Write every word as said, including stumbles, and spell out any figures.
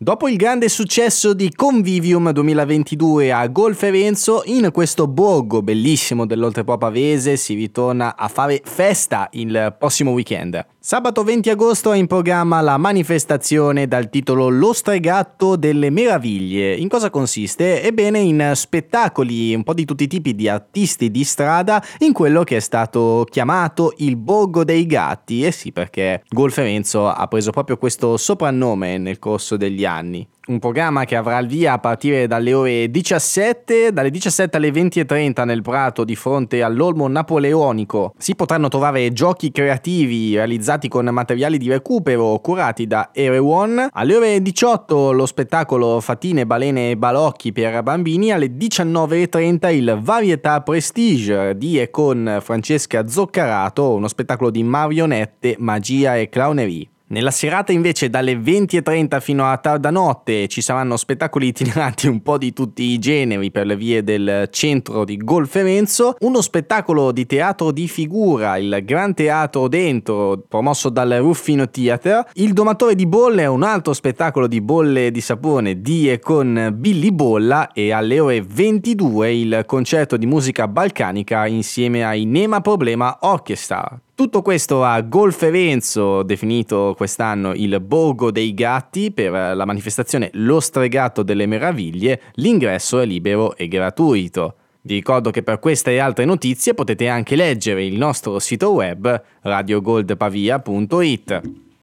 Dopo il grande successo di Convivium duemilaventidue a Golfevenzo, in questo borgo bellissimo dell'Oltrepò Pavese si ritorna a fare festa il prossimo weekend. Sabato venti agosto è in programma la manifestazione dal titolo Lo Stregatto delle Meraviglie. In cosa consiste? Ebbene, in spettacoli un po' di tutti i tipi di artisti di strada in quello che è stato chiamato il Borgo dei Gatti. E sì, perché Golfevenzo ha preso proprio questo soprannome nel corso degli anni. Un programma che avrà il via a partire dalle ore diciassette, dalle diciassette alle venti e trenta nel Prato di fronte all'Olmo Napoleonico. Si potranno trovare giochi creativi realizzati con materiali di recupero curati da Erewhon. Alle ore diciotto lo spettacolo Fatine, Balene e Balocchi per bambini. Alle diciannove e trenta il Varietà Prestige di e con Francesca Zoccarato, uno spettacolo di marionette, magia e clownerie. Nella serata invece dalle venti e trenta fino a tarda notte ci saranno spettacoli itineranti un po' di tutti i generi per le vie del centro di Golfevenzo, uno spettacolo di teatro di figura, il Gran Teatro Dentro, promosso dal Ruffino Theatre, il Domatore di Bolle, un altro spettacolo di bolle di sapone di e con Billy Bolla, e alle ore ventidue il concerto di musica balcanica insieme ai Nema Problema Orchestra. Tutto questo a Golfevenzo, definito quest'anno il Borgo dei Gatti, per la manifestazione Lo Stregatto delle Meraviglie. L'ingresso è libero e gratuito. Vi ricordo che per queste e altre notizie potete anche leggere il nostro sito web radio gold pavia punto it.